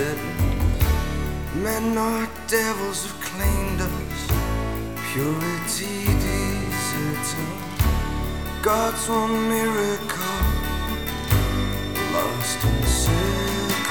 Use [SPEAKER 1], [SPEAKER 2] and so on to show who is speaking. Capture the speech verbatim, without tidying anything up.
[SPEAKER 1] sin. Men or devils have claimed us, purity deserted. God's one miracle, lost in circles.